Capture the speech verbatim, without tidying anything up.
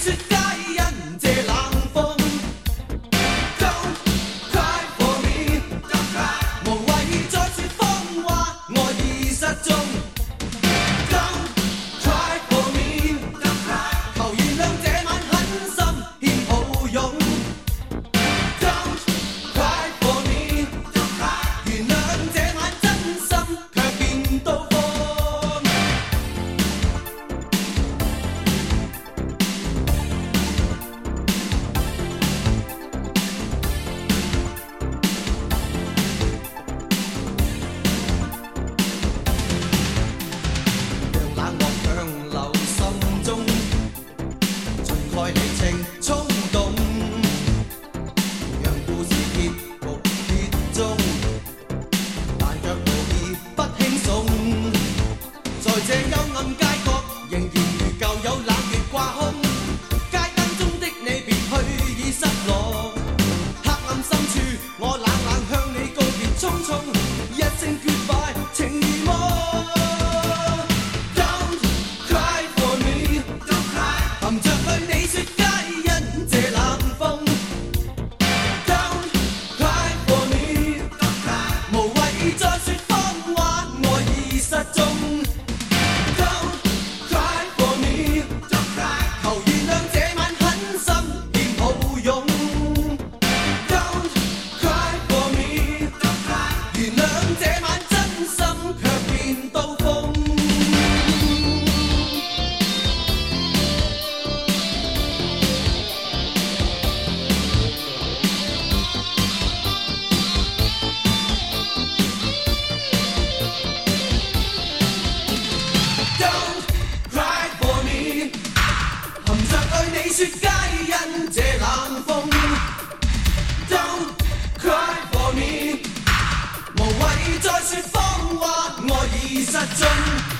說皆因這冷風。Don't cry for me， 無謂再說謊話，我已失蹤。Don't cry for me， 求原諒這晚狠心欠抱擁。Don't cry for me， 原諒這晚真心卻變刀鋒。讓冷漠強留心中，盡蓋理清衝動，讓故事結局結終，但卻無意不輕鬆。在這幽暗街角，仍然如舊有冷月掛空，街燈中的你別去已失落。黑暗深處，我冷冷向你告別，匆匆一聲 goodbye， 情如夢。Don't cry for me， 含着淚你說皆因這冷風。Don't cry for me， 無謂再說謊話，我已失蹤。Don't cry for me， 求原諒這晚狠心欠抱擁。Don't cry for me， 原諒這晚真心卻變刀鋒。Don't cry for me， 含着淚你說皆因這冷風。Don't cry for me， 無謂再說謊話，我已失蹤。